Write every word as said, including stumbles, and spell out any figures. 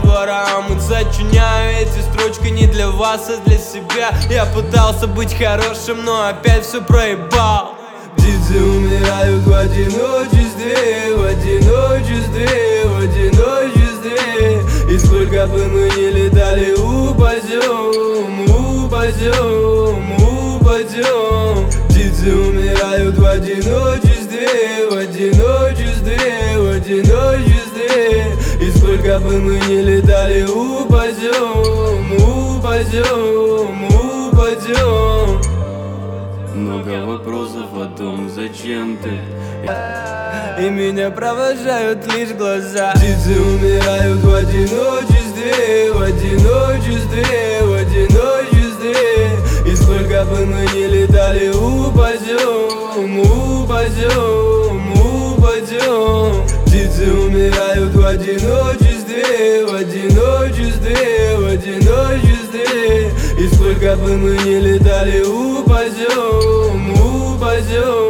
двора, а мы сочиняю эти строчки не для вас, а для себя. Я пытался быть хорошим, но опять все проебал. Птицы умирают в одиночестве, в одиночестве, в одиночестве. И сколько бы мы ни летали, упадем, упадем, упадем. Птицы умирают в одиночестве, в одиночестве, в одиночестве. И сколько бы мы ни летали, упадем, упадем, упадем. Много вопросов о том, зачем ты. И меня провожают лишь глаза. Птицы умирают в одиночестве, в одиночестве, в одиночестве. И сколько бы мы ни летали, упадем, упадем, упадем. Птицы умирают в одиночестве, в одиночестве, в одиночестве. И сколько бы мы ни летали, упадем, упадем.